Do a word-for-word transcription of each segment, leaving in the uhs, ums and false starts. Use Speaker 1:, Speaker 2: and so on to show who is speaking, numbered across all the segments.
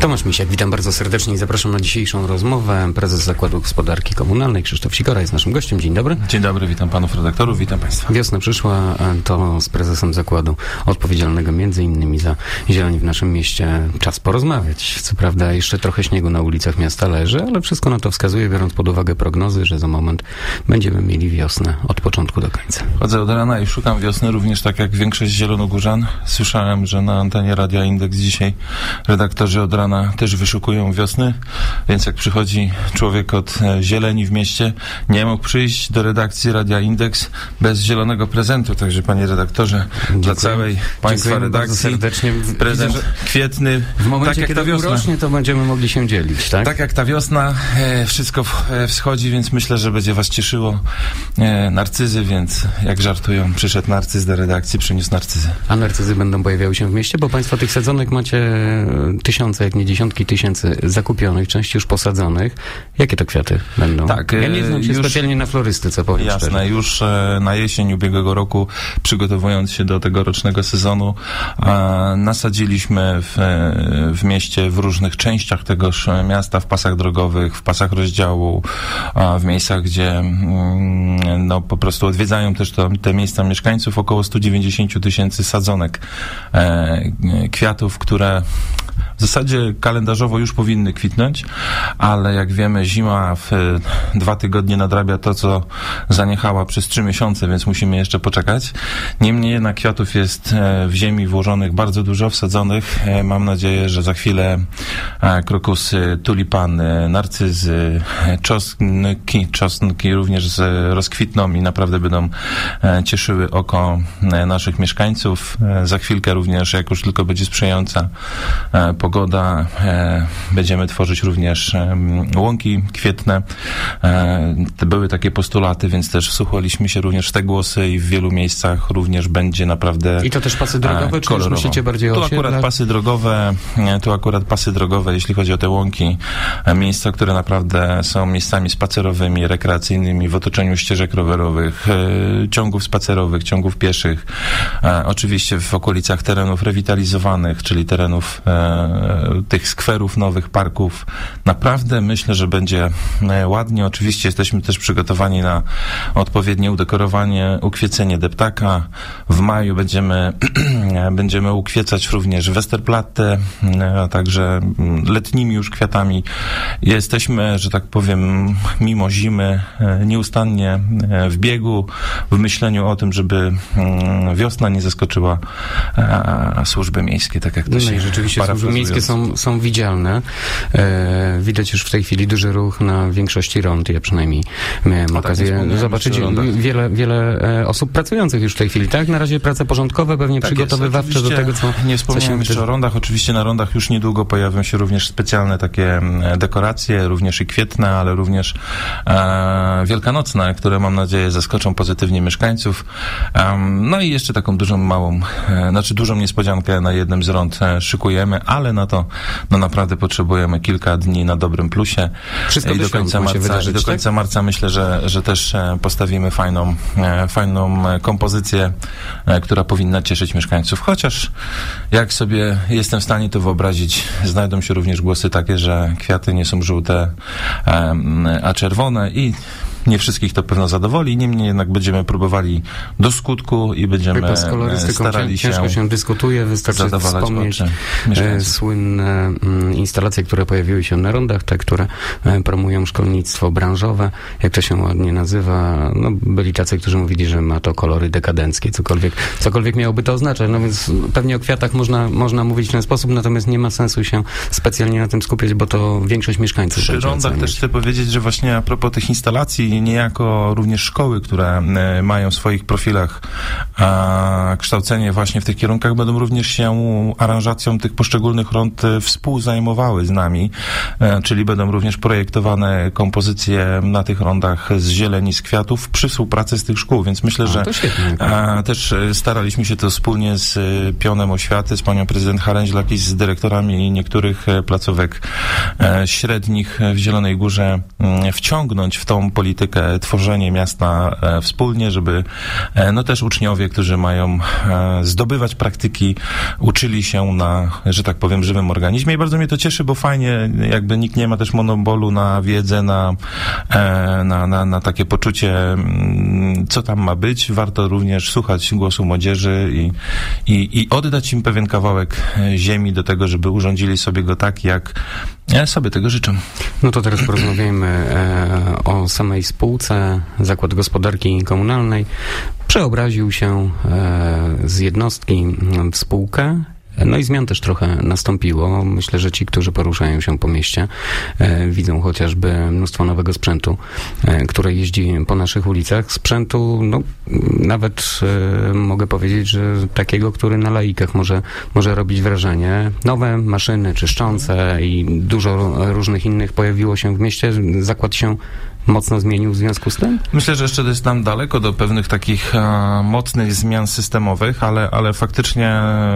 Speaker 1: Tomasz Misiak, witam bardzo serdecznie i zapraszam na dzisiejszą rozmowę. Prezes Zakładu Gospodarki Komunalnej Krzysztof Sikora jest naszym gościem. Dzień dobry.
Speaker 2: Dzień dobry, witam panów redaktorów, witam państwa.
Speaker 1: Wiosna przyszła, to z prezesem zakładu odpowiedzialnego między innymi za zieleń w naszym mieście czas porozmawiać. Co prawda jeszcze trochę śniegu na ulicach miasta leży, ale wszystko na to wskazuje, biorąc pod uwagę prognozy, że za moment będziemy mieli wiosnę od początku do końca.
Speaker 2: Chodzę od rana i szukam wiosny, również tak jak większość zielonogórzan. Słyszałem, że na antenie Radia Indeks dzisiaj redaktorzy od rana też wyszukują wiosny, więc jak przychodzi człowiek od zieleni w mieście, nie mógł przyjść do redakcji Radia Indeks bez zielonego prezentu. Także panie redaktorze, Dziękuję. Dla całej państwa redakcji
Speaker 1: serdecznie.
Speaker 2: prezent Widzę, Kwietny.
Speaker 1: W momencie,
Speaker 2: tak jak
Speaker 1: kiedy
Speaker 2: ta wiosna
Speaker 1: urośnie, to będziemy mogli się dzielić, tak?
Speaker 2: Tak jak ta wiosna, e, wszystko w, e, wschodzi, więc myślę, że będzie was cieszyło e, narcyzy, więc jak żartują, przyszedł narcyz do redakcji, przyniósł narcyzy.
Speaker 1: A narcyzy będą pojawiały się w mieście, bo państwo tych sadzonek macie tysiące, jak nie dziesiątki tysięcy zakupionych, części już posadzonych. Jakie to kwiaty będą?
Speaker 2: Tak,
Speaker 1: ja nie znam się już, specjalnie na florystyce, powiem
Speaker 2: Jasne,
Speaker 1: szczerze.
Speaker 2: już e, na jesień ubiegłego roku, przygotowując się do tegorocznego sezonu, e, nasadziliśmy w, e, w mieście, w różnych częściach tegoż miasta, w pasach drogowych, w pasach rozdziału, a w miejscach, gdzie mm, no, po prostu odwiedzają też to, te miejsca mieszkańców, około sto dziewięćdziesiąt tysięcy sadzonek e, kwiatów, które w zasadzie kalendarzowo już powinny kwitnąć, ale jak wiemy, zima w dwa tygodnie nadrabia to, co zaniechała przez trzy miesiące, więc musimy jeszcze poczekać. Niemniej jednak kwiatów jest w ziemi włożonych bardzo dużo, wsadzonych. Mam nadzieję, że za chwilę krokusy, tulipany, narcyzy, czosnki, czosnki również rozkwitną i naprawdę będą cieszyły oko naszych mieszkańców. Za chwilkę również, jak już tylko będzie sprzyjająca pogoda, e, będziemy tworzyć również e, łąki kwietne. E, to były takie postulaty, więc też wsłuchaliśmy się również w te głosy i w wielu miejscach również będzie naprawdę
Speaker 1: I to też pasy drogowe, czy już myślicie bardziej o
Speaker 2: Tu
Speaker 1: osiedlach?
Speaker 2: akurat pasy drogowe, tu akurat pasy drogowe, jeśli chodzi o te łąki, e, miejsca, które naprawdę są miejscami spacerowymi, rekreacyjnymi, w otoczeniu ścieżek rowerowych, e, ciągów spacerowych, ciągów pieszych, e, oczywiście w okolicach terenów rewitalizowanych, czyli terenów e, tych skwerów, nowych parków. Naprawdę myślę, że będzie ładnie. Oczywiście jesteśmy też przygotowani na odpowiednie udekorowanie, ukwiecenie deptaka. W maju będziemy będziemy ukwiecać również Westerplatte, a także letnimi już kwiatami. Jesteśmy, że tak powiem, mimo zimy nieustannie w biegu, w myśleniu o tym, żeby wiosna nie zaskoczyła służby miejskie, tak jak to
Speaker 1: no
Speaker 2: się
Speaker 1: i rzeczywiście służby miejskie są, są widzialne. E, widać już w tej chwili duży ruch na większości rond. Ja przynajmniej miałem
Speaker 2: no
Speaker 1: okazję
Speaker 2: tak,
Speaker 1: zobaczyć wiele, wiele e, osób pracujących już w tej chwili. Tak? Na razie prace porządkowe, pewnie tak przygotowywawcze do tego, co
Speaker 2: nie wspomniałem jeszcze o rondach. Oczywiście na rondach już niedługo pojawią się również specjalne takie dekoracje, również i kwietne, ale również e, wielkanocne, które mam nadzieję zaskoczą pozytywnie mieszkańców. Um, no i jeszcze taką dużą, małą, e, znaczy dużą niespodziankę na jednym z rond e, szykujemy, ale na to no naprawdę potrzebujemy kilka dni na dobrym plusie.
Speaker 1: Wszystko
Speaker 2: I do końca marca, wydarzyć, do końca tak? marca myślę, że, że też postawimy fajną, fajną kompozycję, która powinna cieszyć mieszkańców. Chociaż jak sobie jestem w stanie to wyobrazić, znajdą się również głosy takie, że kwiaty nie są żółte, a czerwone i nie wszystkich to pewno zadowoli, niemniej jednak będziemy próbowali do skutku i będziemy starali się
Speaker 1: ciężko się dyskutuje, wystarczy wspomnieć słynne instalacje, które pojawiły się na rondach, te, które promują szkolnictwo branżowe, jak to się ładnie nazywa. No, byli tacy, którzy mówili, że ma to kolory dekadenckie, cokolwiek, cokolwiek miałoby to oznaczać. No więc pewnie o kwiatach można, można mówić w ten sposób, natomiast nie ma sensu się specjalnie na tym skupiać, bo to większość mieszkańców
Speaker 2: przy rondach oceniać. Też chcę powiedzieć, że właśnie a propos tych instalacji, niejako również szkoły, które mają w swoich profilach a, kształcenie właśnie w tych kierunkach, będą również się aranżacją tych poszczególnych rond współzajmowały z nami, a, czyli będą również projektowane kompozycje na tych rondach z zieleni, z kwiatów przy współpracy z tych szkół, więc myślę, a, że a, też staraliśmy się to wspólnie z Pionem Oświaty, z panią prezydent Haręźlak i z dyrektorami niektórych placówek a, średnich w Zielonej Górze a, wciągnąć w tą politykę politykę, tworzenie miasta wspólnie, żeby no też uczniowie, którzy mają zdobywać praktyki, uczyli się na, że tak powiem, żywym organizmie i bardzo mnie to cieszy, bo fajnie, jakby nikt nie ma też monopolu na wiedzę, na, na, na, na takie poczucie, co tam ma być. Warto również słuchać głosu młodzieży i, i, i oddać im pewien kawałek ziemi do tego, żeby urządzili sobie go tak, jak sobie tego życzę.
Speaker 1: No to teraz porozmawiajmy e, o samej spółce. Zakład Gospodarki Komunalnej przeobraził się e, z jednostki w spółkę. No i zmian też trochę nastąpiło. Myślę, że ci, którzy poruszają się po mieście, e, widzą chociażby mnóstwo nowego sprzętu, e, które jeździ po naszych ulicach. Sprzętu, no nawet e, mogę powiedzieć, że takiego, który na laikach może, może robić wrażenie. Nowe maszyny czyszczące i dużo różnych innych pojawiło się w mieście. Zakład się mocno zmienił w związku z tym?
Speaker 2: Myślę, że jeszcze jest nam daleko do pewnych takich e, mocnych zmian systemowych, ale, ale faktycznie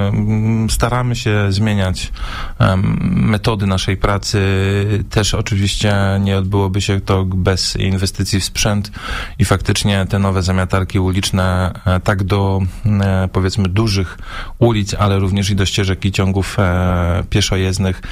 Speaker 2: m, staramy się zmieniać e, metody naszej pracy. Też oczywiście nie odbyłoby się to bez inwestycji w sprzęt i faktycznie te nowe zamiatarki uliczne e, tak do e, powiedzmy dużych ulic, ale również i do ścieżek i ciągów e, pieszojezdnych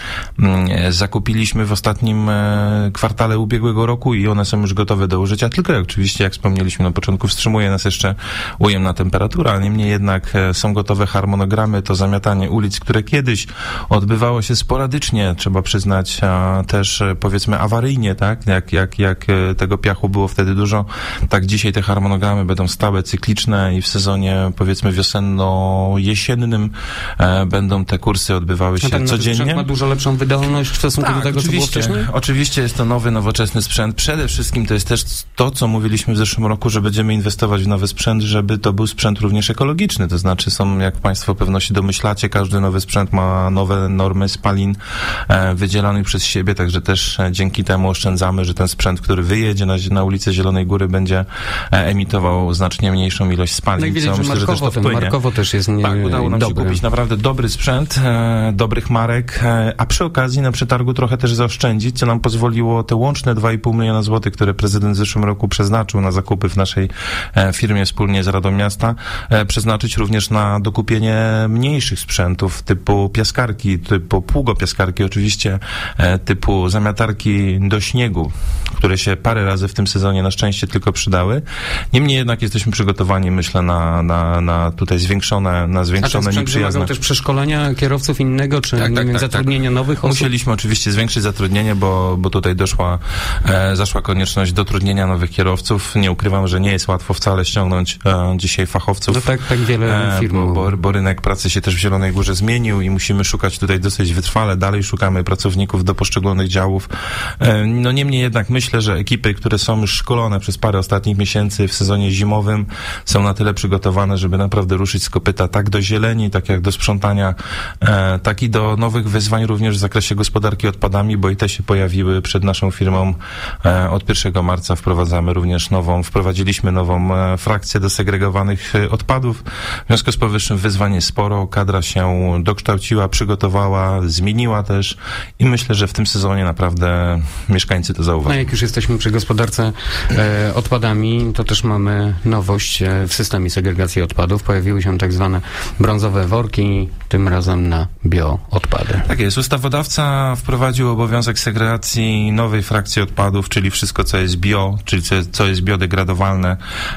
Speaker 2: e, zakupiliśmy w ostatnim e, kwartale ubiegłego roku i one są już gotowe do użycia, tylko jak, oczywiście, jak wspomnieliśmy na początku, wstrzymuje nas jeszcze ujemna temperatura, ale niemniej jednak są gotowe harmonogramy, to zamiatanie ulic, które kiedyś odbywało się sporadycznie, trzeba przyznać, a też powiedzmy awaryjnie, tak, jak, jak, jak tego piachu było wtedy dużo, tak dzisiaj te harmonogramy będą stałe, cykliczne i w sezonie powiedzmy wiosenno-jesiennym e, będą te kursy odbywały się no ten codziennie.
Speaker 1: Ten ma dużo lepszą wydolność w stosunku tak, do tego, co było wcześniej?
Speaker 2: Oczywiście jest to nowy, nowoczesny sprzęt. Przede wszystkim to jest też to, co mówiliśmy w zeszłym roku, że będziemy inwestować w nowy sprzęt, żeby to był sprzęt również ekologiczny. To znaczy są, jak Państwo pewno się domyślacie, każdy nowy sprzęt ma nowe normy spalin e, wydzielanych przez siebie, także też e, dzięki temu oszczędzamy, że ten sprzęt, który wyjedzie na, na ulicę Zielonej Góry, będzie e, emitował znacznie mniejszą ilość spalin.
Speaker 1: No i widać,
Speaker 2: co
Speaker 1: że
Speaker 2: myślę,
Speaker 1: markowo,
Speaker 2: że też to
Speaker 1: ten markowo też jest nie,
Speaker 2: tak, udało nam
Speaker 1: dobry.
Speaker 2: się kupić naprawdę dobry sprzęt, e, dobrych marek, e, a przy okazji na przetargu trochę też zaoszczędzić, co nam pozwoliło te łączne dwa i pół miliona złotych, które prezydent w zeszłym roku przeznaczył na zakupy w naszej e, firmie wspólnie z Radą Miasta, e, przeznaczyć również na dokupienie mniejszych sprzętów typu piaskarki, typu pługopiaskarki oczywiście, e, typu zamiatarki do śniegu, które się parę razy w tym sezonie na szczęście tylko przydały. Niemniej jednak jesteśmy przygotowani, myślę, na, na, na tutaj zwiększone, na zwiększone nieprzyjazne.
Speaker 1: A ten sprzęt też przeszkolenia kierowców innego, czy tak, nie tak, wiem, tak, zatrudnienia tak. nowych osób?
Speaker 2: Musieliśmy oczywiście zwiększyć zatrudnienie, bo, bo tutaj doszła, e, zaszła konieczność dotrudnienia nowych kierowców. Nie ukrywam, że nie jest łatwo wcale ściągnąć e, dzisiaj fachowców.
Speaker 1: No tak, tak wiele firm.
Speaker 2: E, bo, bo, bo rynek pracy się też w Zielonej Górze zmienił i musimy szukać tutaj dosyć wytrwale. Dalej szukamy pracowników do poszczególnych działów. E, no niemniej jednak myślę, że ekipy, które są już szkolone przez parę ostatnich miesięcy w sezonie zimowym, są na tyle przygotowane, żeby naprawdę ruszyć z kopyta tak do zieleni, tak jak do sprzątania, e, tak i do nowych wyzwań również w zakresie gospodarki odpadami, bo i te się pojawiły przed naszą firmą. E, od pierwszego marca wprowadzamy również nową, wprowadziliśmy nową e, frakcję do segregowanych e, odpadów. W związku z powyższym wyzwań jest sporo, kadra się dokształciła, przygotowała, zmieniła też i myślę, że w tym sezonie naprawdę mieszkańcy to zauważą.
Speaker 1: No jak już jesteśmy przy gospodarce e, odpadami, to też mamy nowość e, w systemie segregacji odpadów. Pojawiły się tak zwane brązowe worki, tym razem na bioodpady.
Speaker 2: Tak jest. Ustawodawca wprowadził obowiązek segregacji nowej frakcji odpadów, czyli wszystko, co jest bio, czyli co, co jest biodegradowalne.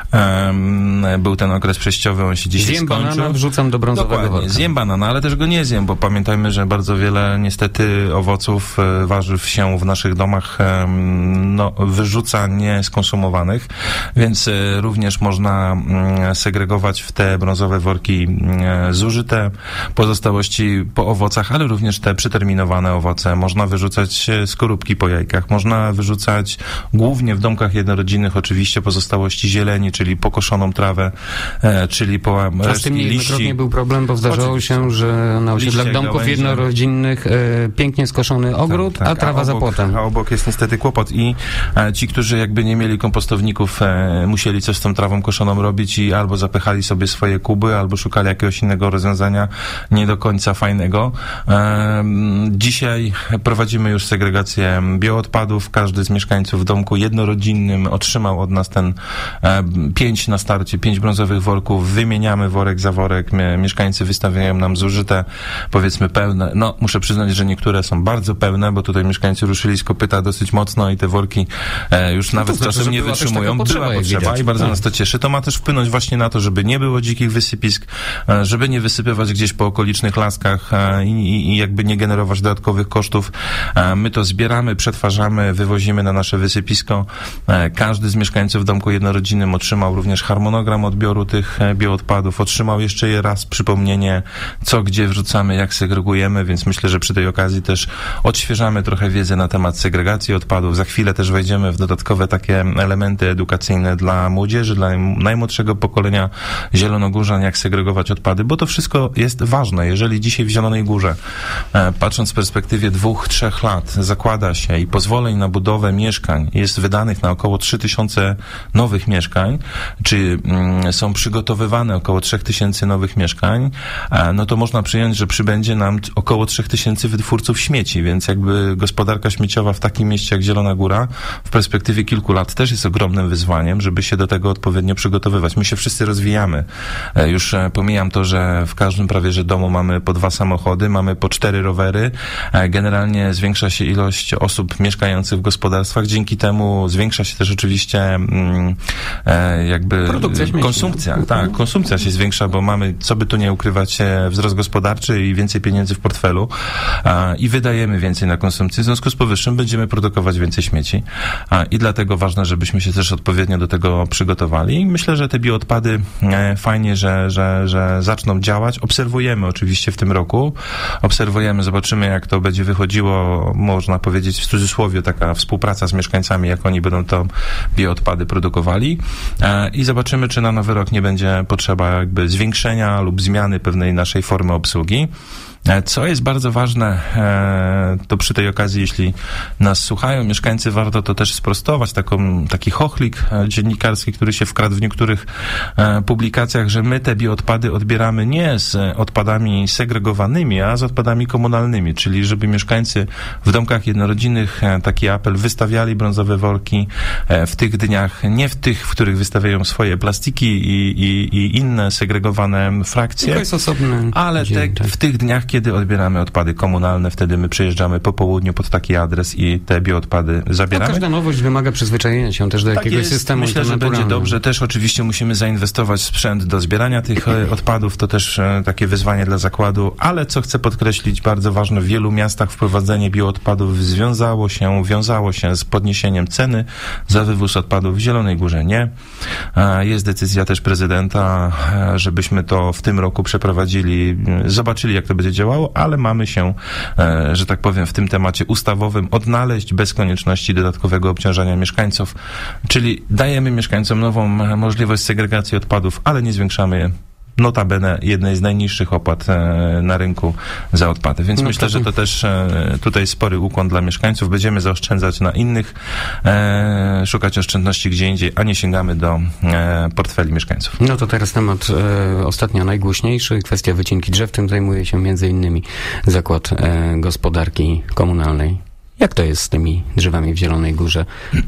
Speaker 2: Um, był ten okres przejściowy, on się dzisiaj
Speaker 1: zjem
Speaker 2: skończył.
Speaker 1: Banana wrzucam do brązowego
Speaker 2: Dokładnie.
Speaker 1: worka.
Speaker 2: Zjem banana, ale też go nie zjem, bo pamiętajmy, że bardzo wiele niestety owoców, warzyw się w naszych domach um, no, wyrzuca nieskonsumowanych, więc e, również można m, segregować w te brązowe worki e, zużyte pozostałości po owocach, ale również te przeterminowane owoce. Można wyrzucać skorupki po jajkach, można wyrzucać głównie w domkach jednorodzinnych oczywiście pozostałości zieleni, czyli pokoszoną trawę, e, czyli po resztki liści.
Speaker 1: A z tym niejednokrotnie był problem, bo zdarzało oczywiście. się, że na osiedlach
Speaker 2: Liście,
Speaker 1: domków
Speaker 2: gałęzie.
Speaker 1: jednorodzinnych e, pięknie skoszony ogród, tak, tak, a trawa
Speaker 2: a obok,
Speaker 1: za płotem.
Speaker 2: A obok jest niestety kłopot i e, ci, którzy jakby nie mieli kompostowników, e, musieli coś z tą trawą koszoną robić i albo zapychali sobie swoje kuby, albo szukali jakiegoś innego rozwiązania nie do końca fajnego. E, dzisiaj prowadzimy już segregację bioodpadów. Każdy z mieszkańców w domku jednorodzinnym otrzymał od nas ten e, pięć na starcie, pięć brązowych worków, wymieniamy worek za worek, mieszkańcy wystawiają nam zużyte, powiedzmy pełne, no muszę przyznać, że niektóre są bardzo pełne, bo tutaj mieszkańcy ruszyli z kopyta dosyć mocno i te worki e, już no nawet
Speaker 1: znaczy,
Speaker 2: czasem nie wytrzymują.
Speaker 1: Potrzeba,
Speaker 2: była potrzeba widać, i bardzo tak. nas to cieszy. To ma też wpłynąć właśnie na to, żeby nie było dzikich wysypisk, e, żeby nie wysypywać gdzieś po okolicznych laskach e, i, i jakby nie generować dodatkowych kosztów. E, my to zbieramy, przetwarzamy, wywozimy na nasze wysypisko. E, każdy z mieszkańców w domku jednorodzinnym otrzymał również harmonogram odbioru tych e, bioodpadów, otrzymał jeszcze je raz przypomnienie, co gdzie wrzucamy, jak segregujemy, więc myślę, że przy tej okazji też odświeżamy trochę wiedzę na temat segregacji odpadów. Za chwilę też wejdziemy w dodatkowe takie elementy edukacyjne dla młodzieży, dla najmłodszego pokolenia zielonogórzan, jak segregować odpady, bo to wszystko jest ważne. Jeżeli dzisiaj w Zielonej Górze, e, patrząc w perspektywie dwóch, trzech lat, zakłada się i pozwoleń na budowę mieszkań jest wydanych na około trzy tysiące nowych mieszkań, czy mm, są przygotowywane około trzy tysiące nowych mieszkań, e, no to można przyjąć, że przybędzie nam około trzy tysiące wytwórców śmieci, więc jakby gospodarka śmieciowa w takim mieście jak Zielona Góra w perspektywie kilku lat też jest ogromnym wyzwaniem, żeby się do tego odpowiednio przygotowywać. My się wszyscy rozwijamy. E, już e, pomijam to, że w każdym prawie że domu mamy po dwa samochody, mamy po cztery rowery. E, generalnie zwiększa się ilość osób mieszkających w gospodarstwach. Dzięki temu zwiększa się też oczywiście mm, e, jakby konsumpcja. Tak, konsumpcja się zwiększa, bo mamy, co by tu nie ukrywać, e, wzrost gospodarczy i więcej pieniędzy w portfelu e, i wydajemy więcej na konsumpcję. W związku z powyższym będziemy produkować więcej śmieci e, i dlatego ważne, żebyśmy się też odpowiednio do tego przygotowali. I myślę, że te bioodpady e, fajnie, że, że, że zaczną działać. Obserwujemy oczywiście w tym roku. Obserwujemy, zobaczymy, jak to będzie wychodziło, można powiedzieć w cudzysłowie, taka współpraca z mieszkańcami, jak oni będą to bioodpady produkowali e, i zobaczymy, czy na nowy rok nie będzie potrzeba jakby zwiększenia lub zmiany pewnej naszej formy obsługi. Co jest bardzo ważne, to przy tej okazji, jeśli nas słuchają mieszkańcy, warto to też sprostować, taką, taki chochlik dziennikarski, który się wkradł w niektórych publikacjach, że my te bioodpady odbieramy nie z odpadami segregowanymi, a z odpadami komunalnymi, czyli żeby mieszkańcy w domkach jednorodzinnych, taki apel, wystawiali brązowe worki w tych dniach, nie w tych, w których wystawiają swoje plastiki i, i, i inne segregowane frakcje,
Speaker 1: to jest osobny
Speaker 2: ale
Speaker 1: dzień,
Speaker 2: te,
Speaker 1: tak.
Speaker 2: w tych dniach, kiedy odbieramy odpady komunalne, wtedy my przyjeżdżamy po południu pod taki adres i te bioodpady zabieramy.
Speaker 1: No, każda nowość wymaga przyzwyczajenia się też do tak jakiegoś jest. systemu.
Speaker 2: Myślę, że będzie dobrze. Też oczywiście musimy zainwestować w sprzęt do zbierania tych odpadów. To też e, takie wyzwanie dla zakładu, ale co chcę podkreślić, bardzo ważne, w wielu miastach wprowadzenie bioodpadów związało się, wiązało się z podniesieniem ceny za wywóz odpadów. W Zielonej Górze nie. E, jest decyzja też prezydenta, e, żebyśmy to w tym roku przeprowadzili, zobaczyli, jak to będzie działało, ale mamy się, e, że tak powiem, w tym temacie ustawowym odnaleźć bez konieczności dodatkowego obciążania mieszkańców, czyli dajemy mieszkańcom nową możliwość segregacji odpadów, ale nie zwiększamy notabene jednej z najniższych opłat e, na rynku za odpady. Więc no myślę, to... że to też e, tutaj spory ukłon dla mieszkańców. Będziemy zaoszczędzać na innych, e, szukać oszczędności gdzie indziej, a nie sięgamy do e, portfeli mieszkańców.
Speaker 1: No to teraz temat e, ostatnio najgłośniejszy, kwestia wycinki drzew. Tym zajmuje się między innymi Zakład e, Gospodarki Komunalnej. Jak to jest z tymi drzewami w Zielonej Górze?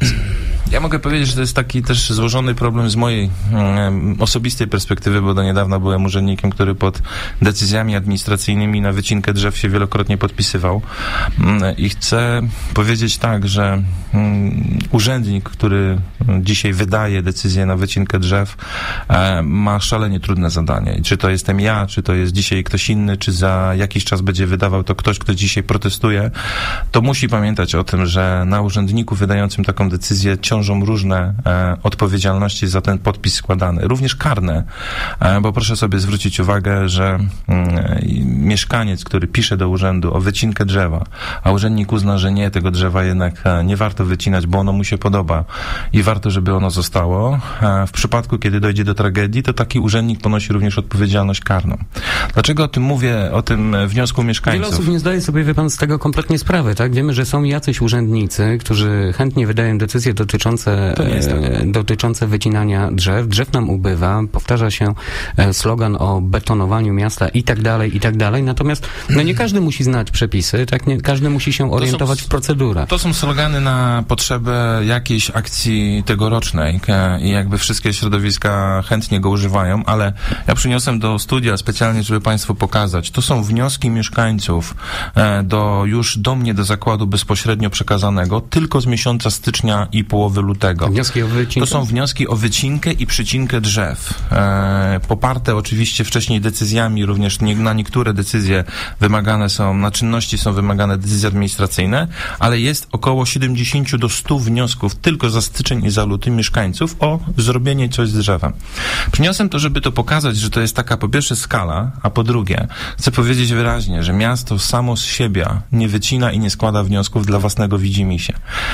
Speaker 2: Ja mogę powiedzieć, że to jest taki też złożony problem z mojej um, osobistej perspektywy, bo do niedawna byłem urzędnikiem, który pod decyzjami administracyjnymi na wycinkę drzew się wielokrotnie podpisywał. Um, I chcę powiedzieć tak, że um, urzędnik, który dzisiaj wydaje decyzję na wycinkę drzew, um, ma szalenie trudne zadanie. I czy to jestem ja, czy to jest dzisiaj ktoś inny, czy za jakiś czas będzie wydawał to ktoś, kto dzisiaj protestuje, to musi pamiętać o tym, że na urzędniku wydającym taką decyzję ciążą różne e, odpowiedzialności za ten podpis składany, również karne, e, bo proszę sobie zwrócić uwagę, że e, mieszkaniec, który pisze do urzędu o wycinkę drzewa, a urzędnik uzna, że nie, tego drzewa jednak e, nie warto wycinać, bo ono mu się podoba i warto, żeby ono zostało. E, w przypadku, kiedy dojdzie do tragedii, to taki urzędnik ponosi również odpowiedzialność karną. Dlaczego o tym mówię, o tym wniosku mieszkańców?
Speaker 1: Wiele osób nie zdaje sobie, wie pan, z tego kompletnie sprawy, tak? Wiemy, że są jacyś urzędnicy, którzy chętnie wydają decyzje dotyczące dotyczące, tak. dotyczące wycinania drzew. Drzew nam ubywa, powtarza się slogan o betonowaniu miasta i tak dalej, i tak dalej. Natomiast no nie każdy musi znać przepisy, tak? Nie każdy musi się orientować
Speaker 2: są,
Speaker 1: w procedurach.
Speaker 2: To są slogany na potrzebę jakiejś akcji tegorocznej i jakby wszystkie środowiska chętnie go używają, ale ja przyniosłem do studia specjalnie, żeby Państwu pokazać. To są wnioski mieszkańców do, już do mnie, do zakładu bezpośrednio przekazanego, tylko z miesiąca stycznia i połowy lutego.
Speaker 1: Wnioski o wycinkę?
Speaker 2: To są wnioski o wycinkę i przycinkę drzew. E, poparte oczywiście wcześniej decyzjami, również nie, na niektóre decyzje wymagane są, na czynności są wymagane decyzje administracyjne, ale jest około siedemdziesiąt do stu wniosków tylko za styczeń i za luty mieszkańców o zrobienie coś z drzewem. Przyniosłem to, żeby to pokazać, że to jest taka po pierwsze skala, a po drugie chcę powiedzieć wyraźnie, że miasto samo z siebie nie wycina i nie składa wniosków dla własnego widzimisię.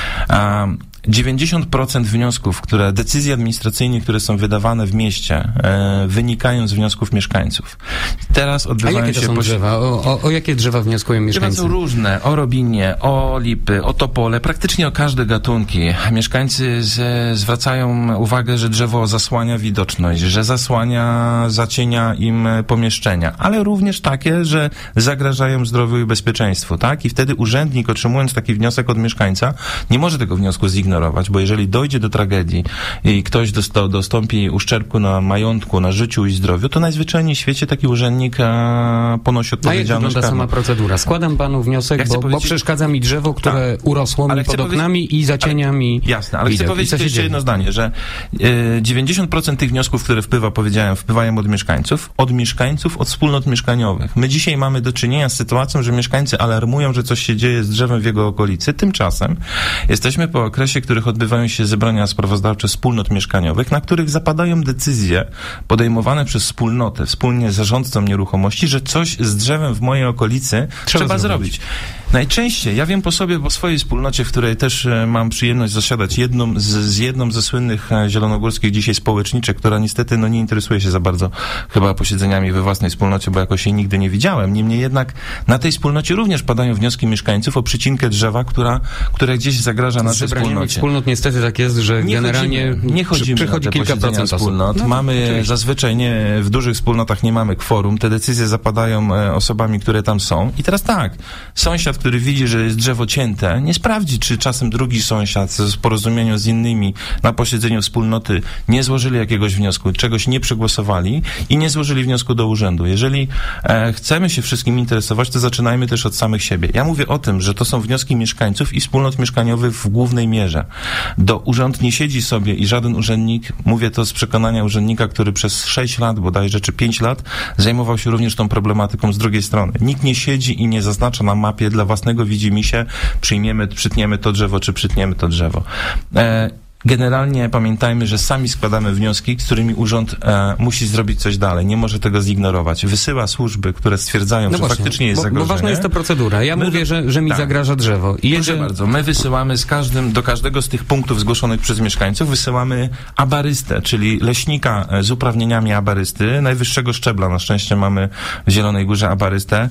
Speaker 2: Um, dziewięćdziesiąt procent wniosków, które, decyzji administracyjnych, które są wydawane w mieście, e, wynikają z wniosków mieszkańców. Teraz odbywają
Speaker 1: A jakie to
Speaker 2: się...
Speaker 1: są
Speaker 2: poś...
Speaker 1: drzewa? O, o, o jakie drzewa wnioskują mieszkańcy?
Speaker 2: Drzewa są różne. O robinie, o lipy, o topole, praktycznie o każde gatunki. Mieszkańcy z, zwracają uwagę, że drzewo zasłania widoczność, że zasłania, zacienia im pomieszczenia, ale również takie, że zagrażają zdrowiu i bezpieczeństwu, tak? I wtedy urzędnik, otrzymując taki wniosek od mieszkańca, nie może tego wniosku zignorować, bo jeżeli dojdzie do tragedii i ktoś dosta- dostąpi uszczerbku na majątku, na życiu i zdrowiu, to najzwyczajniej w świecie taki urzędnik a, ponosi odpowiedzialność.
Speaker 1: A jak wygląda sama procedura? Składam panu wniosek, ja bo, bo przeszkadza mi drzewo, które tak, urosło mi pod oknami i zacienia
Speaker 2: ale,
Speaker 1: mi
Speaker 2: Jasne, ale
Speaker 1: widok.
Speaker 2: chcę powiedzieć jeszcze jedno zdanie, że e, dziewięćdziesiąt procent tych wniosków, które wpływa, powiedziałem, wpływają od mieszkańców, od mieszkańców, od wspólnot mieszkaniowych. My dzisiaj mamy do czynienia z sytuacją, że mieszkańcy alarmują, że coś się dzieje z drzewem w jego okolicy. Tymczasem jesteśmy po okresie, w których odbywają się zebrania sprawozdawcze wspólnot mieszkaniowych, na których zapadają decyzje podejmowane przez wspólnotę, wspólnie z zarządcą nieruchomości, że coś z drzewem w mojej okolicy trzeba, trzeba zrobić. zrobić. Najczęściej, ja wiem po sobie, po swojej wspólnocie, w której też e, mam przyjemność zasiadać jedną z, z jedną ze słynnych e, zielonogórskich dzisiaj społeczniczek, która niestety no, nie interesuje się za bardzo chyba posiedzeniami we własnej wspólnocie, bo jakoś jej nigdy nie widziałem. Niemniej jednak na tej wspólnocie również padają wnioski mieszkańców o przycinkę drzewa, która, która gdzieś zagraża naszej wspólnocie.
Speaker 1: Wspólnot niestety tak jest, że nie generalnie
Speaker 2: chodzimy, nie chodzimy przy, przychodzi kilka procent wspólnot. No, mamy oczywiście. Zazwyczaj nie, w dużych wspólnotach nie mamy kworum. Te decyzje zapadają e, osobami, które tam są. I teraz tak, sąsiad, który widzi, że jest drzewo cięte, nie sprawdzi, czy czasem drugi sąsiad w porozumieniu z innymi na posiedzeniu wspólnoty nie złożyli jakiegoś wniosku, czegoś nie przegłosowali i nie złożyli wniosku do urzędu. Jeżeli e, chcemy się wszystkim interesować, to zaczynajmy też od samych siebie. Ja mówię o tym, że to są wnioski mieszkańców i wspólnot mieszkaniowych w głównej mierze. Do urząd nie siedzi sobie i żaden urzędnik, mówię to z przekonania urzędnika, który przez sześć lat bodajże, czy pięć lat zajmował się również tą problematyką z drugiej strony. Nikt nie siedzi i nie zaznacza na mapie dla własnego widzimisię, przyjmiemy, przytniemy to drzewo, czy przytniemy to drzewo. E, Generalnie pamiętajmy, że sami składamy wnioski, z którymi urząd e, musi zrobić coś dalej. Nie może tego zignorować. Wysyła służby, które stwierdzają, no że właśnie, faktycznie jest
Speaker 1: bo,
Speaker 2: zagrożenie.
Speaker 1: Bo ważna jest ta procedura. Ja my, mówię, że, że mi tak. zagraża drzewo. I
Speaker 2: Proszę
Speaker 1: jeżeli...
Speaker 2: bardzo. My wysyłamy z każdym, do każdego z tych punktów zgłoszonych przez mieszkańców wysyłamy abarystę, czyli leśnika z uprawnieniami abarysty, najwyższego szczebla. Na szczęście mamy w Zielonej Górze abarystę,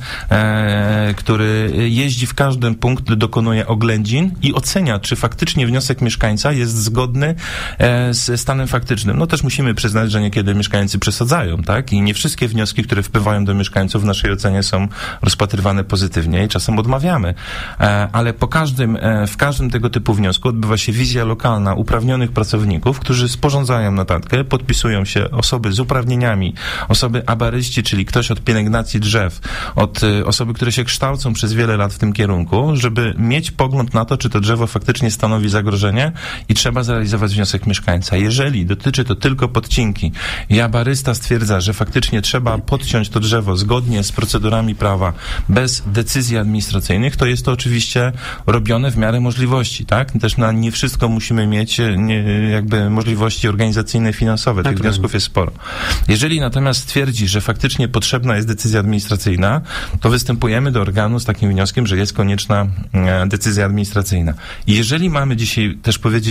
Speaker 2: e, który jeździ w każdy punkt, dokonuje oględzin i ocenia, czy faktycznie wniosek mieszkańca jest zgodny zgodny e, ze stanem faktycznym. No też musimy przyznać, że niekiedy mieszkańcy przesadzają, tak? I nie wszystkie wnioski, które wpływają do mieszkańców w naszej ocenie są rozpatrywane pozytywnie i czasem odmawiamy. E, ale po każdym, e, w każdym tego typu wniosku odbywa się wizja lokalna uprawnionych pracowników, którzy sporządzają notatkę, podpisują się osoby z uprawnieniami, osoby abaryści, czyli ktoś od pielęgnacji drzew, od e, osoby, które się kształcą przez wiele lat w tym kierunku, żeby mieć pogląd na to, czy to drzewo faktycznie stanowi zagrożenie i trzeba zrealizować wniosek mieszkańca. Jeżeli dotyczy to tylko podcinki i abarysta stwierdza, że faktycznie trzeba podciąć to drzewo zgodnie z procedurami prawa, bez decyzji administracyjnych, to jest to oczywiście robione w miarę możliwości, tak? Też na nie wszystko musimy mieć nie, jakby możliwości organizacyjne, finansowe. Tych tak, wniosków tak. jest sporo. Jeżeli natomiast stwierdzi, że faktycznie potrzebna jest decyzja administracyjna, to występujemy do organu z takim wnioskiem, że jest konieczna decyzja administracyjna. I jeżeli mamy dzisiaj też powiedzieć wprost,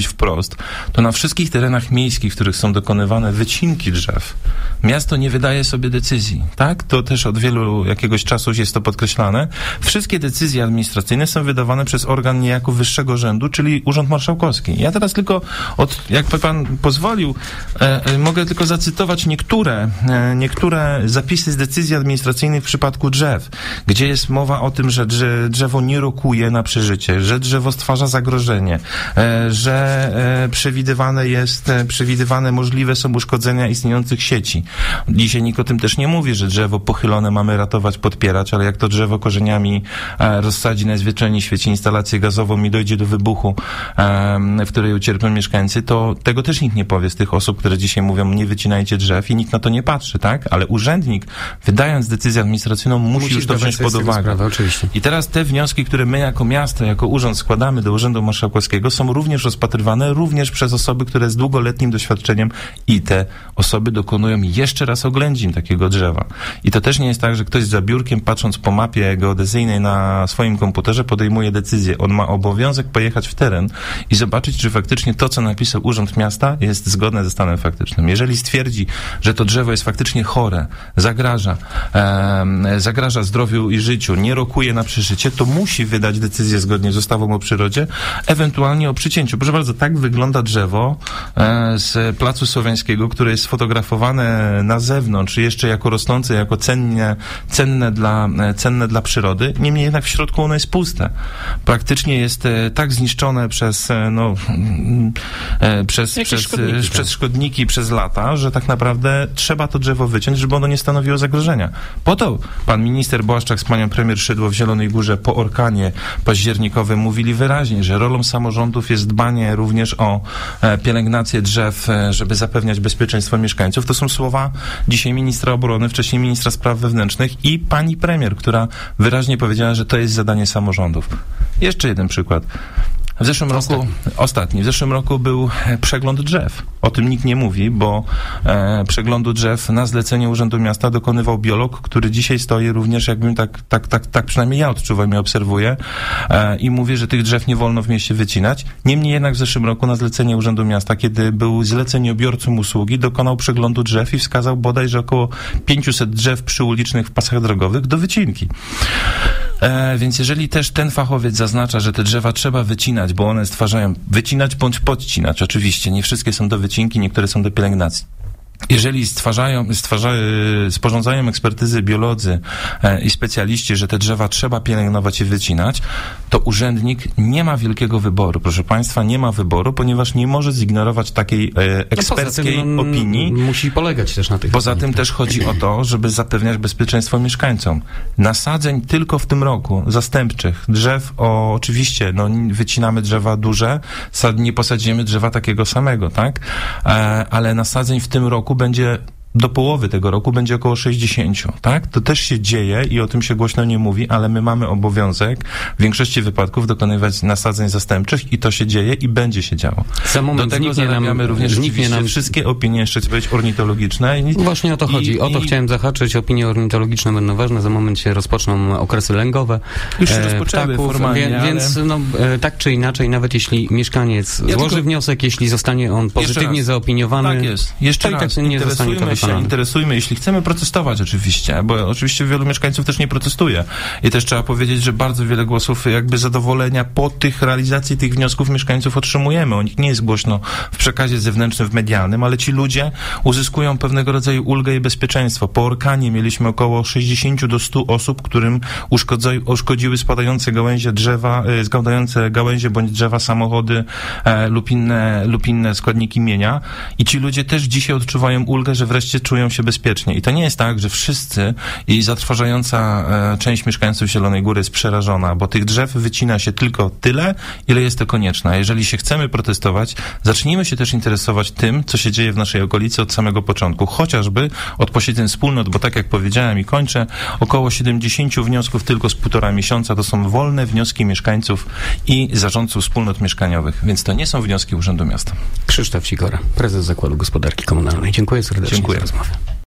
Speaker 2: wzrost, to na wszystkich terenach miejskich, w których są dokonywane wycinki drzew, miasto nie wydaje sobie decyzji, tak? To też od wielu jakiegoś czasu jest to podkreślane. Wszystkie decyzje administracyjne są wydawane przez organ niejako wyższego rzędu, czyli Urząd Marszałkowski. Ja teraz tylko, od, jakby pan pozwolił, e, e, mogę tylko zacytować niektóre, e, niektóre zapisy z decyzji administracyjnych w przypadku drzew, gdzie jest mowa o tym, że drzewo nie rokuje na przeżycie, że drzewo stwarza zagrożenie, e, że e, przewidywane jest, e, przewidywane możliwe są uszkodzenia istniejących sieci. Dzisiaj nikt o tym też nie mówi, że drzewo pochylone mamy ratować, podpierać, ale jak to drzewo korzeniami e, rozsadzi najzwyczajniej w świecie instalację gazową i dojdzie do wybuchu, e, w której ucierpią mieszkańcy, to tego też nikt nie powie z tych osób, które dzisiaj mówią, nie wycinajcie drzew i nikt na to nie patrzy, tak? Ale urzędnik, wydając decyzję administracyjną, musi, musi już to wziąć pod uwagę.
Speaker 1: Sprawę, oczywiście.
Speaker 2: I teraz te wnioski, które my jako miasto, jako urząd składamy do Urzędu Marszałkowskiego, są również rozpatrywane również przez osoby, które z długoletnim doświadczeniem i te osoby dokonują jeszcze raz oględzin takiego drzewa. I to też nie jest tak, że ktoś za biurkiem, patrząc po mapie geodezyjnej na swoim komputerze, podejmuje decyzję. On ma obowiązek pojechać w teren i zobaczyć, czy faktycznie to, co napisał Urząd Miasta, jest zgodne ze stanem faktycznym. Jeżeli stwierdzi, że to drzewo jest faktycznie chore, zagraża, e, zagraża zdrowiu i życiu, nie rokuje na przeżycie, to musi wydać decyzję zgodnie z ustawą o przyrodzie, ewentualnie o przycięciu. Proszę bardzo, tak wygląda drzewo e, z Placu Słowiańskiego, które jest sfotografowane na zewnątrz, jeszcze jako rosnące, jako cenne, cenne, dla, cenne dla przyrody. Niemniej jednak w środku ono jest puste. Praktycznie jest e, tak zniszczone przez, e, no, e, przez, przez, szkodniki, e, przez szkodniki przez lata, że tak naprawdę trzeba to drzewo wyciąć, żeby ono nie stanowiło zagrożenia. Po to pan minister Błaszczak z panią premier Szydło w Zielonej Górze po orkanie październikowym mówili wyraźnie, że rolą samorządów jest dbanie również o e, pielęgnację drzew, e, żeby zapewniać bezpieczeństwo mieszkańców. To są słowa dzisiaj ministra obrony, wcześniej ministra spraw wewnętrznych i pani premier, która wyraźnie powiedziała, że to jest zadanie samorządów. Jeszcze jeden przykład. W zeszłym roku, ostatni. ostatni, w zeszłym roku był przegląd drzew. O tym nikt nie mówi, bo e, przeglądu drzew na zlecenie Urzędu Miasta dokonywał biolog, który dzisiaj stoi również, jakbym tak, tak, tak, tak przynajmniej ja odczuwam i obserwuję e, i mówię, że tych drzew nie wolno w mieście wycinać. Niemniej jednak w zeszłym roku na zlecenie Urzędu Miasta, kiedy był zleceniobiorcą usługi, dokonał przeglądu drzew i wskazał bodajże około pięćset drzew przyulicznych w pasach drogowych do wycinki. E, więc jeżeli też ten fachowiec zaznacza, że te drzewa trzeba wycinać, bo one stwarzają, wycinać bądź podcinać, oczywiście, nie wszystkie są do wycinki, niektóre są do pielęgnacji. Jeżeli stwarzają, stwarza, sporządzają ekspertyzy biolodzy e, i specjaliści, że te drzewa trzeba pielęgnować i wycinać, to urzędnik nie ma wielkiego wyboru. Proszę państwa, nie ma wyboru, ponieważ nie może zignorować takiej e, eksperckiej no tym, opinii.
Speaker 1: Musi polegać też na tych.
Speaker 2: Poza tym też chodzi o to, żeby zapewniać bezpieczeństwo mieszkańcom. Nasadzeń tylko w tym roku zastępczych drzew, o, oczywiście, no, wycinamy drzewa duże, nie posadzimy drzewa takiego samego, tak? E, ale nasadzeń w tym roku będzie do połowy tego roku będzie około sześćdziesiąt, tak? To też się dzieje i o tym się głośno nie mówi, ale my mamy obowiązek w większości wypadków dokonywać nasadzeń zastępczych i to się dzieje i będzie się działo.
Speaker 1: Za moment
Speaker 2: do tego zarabiamy również zniknie nam wszystkie opinie, jeszcze chcę powiedzieć, ornitologiczne. I,
Speaker 1: Właśnie o to chodzi. I, o to i, chciałem zahaczyć. Opinie ornitologiczne będą ważne. Za moment się rozpoczną okresy lęgowe.
Speaker 2: Już się rozpoczęły formalnie,
Speaker 1: wie, Więc
Speaker 2: ale...
Speaker 1: no, tak czy inaczej, nawet jeśli mieszkaniec ja złoży tylko... wniosek, jeśli zostanie on pozytywnie zaopiniowany,
Speaker 2: tak jest. Jeszcze
Speaker 1: to
Speaker 2: raz,
Speaker 1: tak nie zostanie to wykonane.
Speaker 2: Interesujmy, jeśli chcemy protestować oczywiście, bo oczywiście wielu mieszkańców też nie protestuje i też trzeba powiedzieć, że bardzo wiele głosów jakby zadowolenia po tych realizacji tych wniosków mieszkańców otrzymujemy. O nich nie jest głośno w przekazie zewnętrznym, w medialnym, ale ci ludzie uzyskują pewnego rodzaju ulgę i bezpieczeństwo. Po orkanie mieliśmy około sześćdziesiąt do stu osób, którym uszkodzi, uszkodziły spadające gałęzie drzewa, spadające gałęzie bądź drzewa samochody e, lub, inne, lub inne składniki mienia i ci ludzie też dzisiaj odczuwają ulgę, że wreszcie czują się bezpiecznie. I to nie jest tak, że wszyscy i zatrważająca e, część mieszkańców Zielonej Góry jest przerażona, bo tych drzew wycina się tylko tyle, ile jest to konieczne. Jeżeli się chcemy protestować, zacznijmy się też interesować tym, co się dzieje w naszej okolicy od samego początku. Chociażby od posiedzeń wspólnot, bo tak jak powiedziałem i kończę, około siedemdziesiąt wniosków tylko z półtora miesiąca to są wolne wnioski mieszkańców i zarządców wspólnot mieszkaniowych, więc to nie są wnioski Urzędu Miasta.
Speaker 1: Krzysztof Sikora, prezes Zakładu Gospodarki Komunalnej. Dziękuję serdecznie
Speaker 2: Dziękuję.
Speaker 1: za rozmowę.